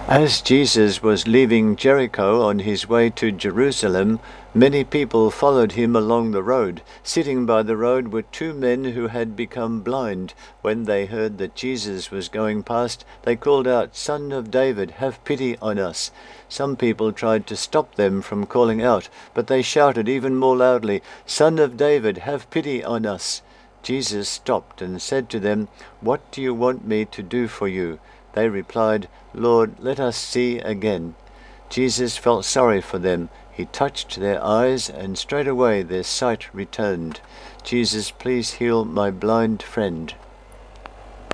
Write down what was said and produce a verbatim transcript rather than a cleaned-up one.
As Jesus was leaving Jericho on his way to Jerusalem, many people followed him along the road. Sitting by the road were two men who had become blind. When they heard that Jesus was going past, they called out, "Son of David, have pity on us." Some people tried to stop them from calling out, but they shouted even more loudly, "Son of David, have pity on us." Jesus stopped and said to them, "What do you want me to do for you?" They replied, "Lord, let us see again." Jesus felt sorry for them. He touched their eyes, and straightway their sight returned. "Jesus, please heal my blind friend."